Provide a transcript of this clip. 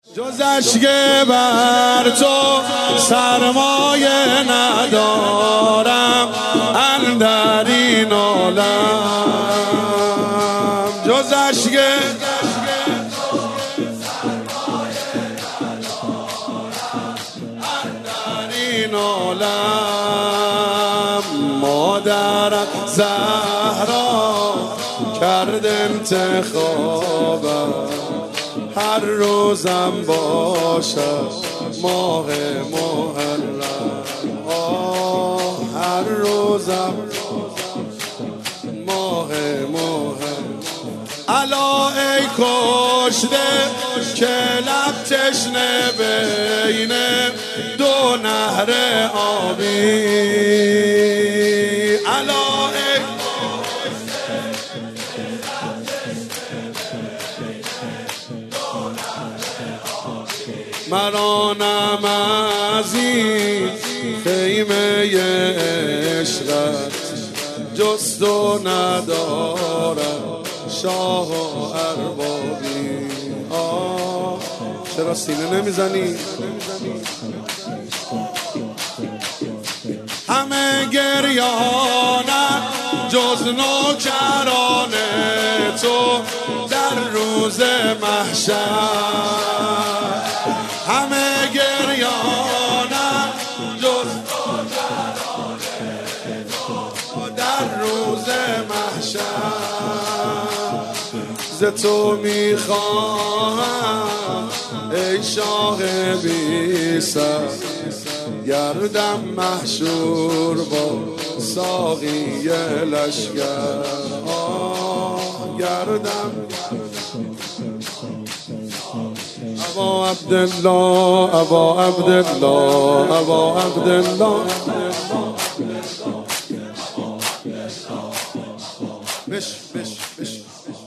جز اشک بر تو سرمایه ندارم اندر این عالم. جز اشک اندر این عالم. مادرم زهرا کرد انتخابم، هر روزم باشد ماه محرم. هر روزم ماه محرم. الا ای کشته که لب تشنه بین دو نهر آبی. الا ای مرانم از این خیمه عشقت جز تو ندارم شاه و اربابی. چرا سینه نمیزنی؟ همه گریانم جز نوکران تو در روز محشر. همه گریانم جز نوکران تو در روز محشر. ز تو میخواهم ای شاه بی سر، گردم محشور با ساقی لشگر. گردم ابا عبدالله ابا عبدالله ابا عبدالله. بش بش بش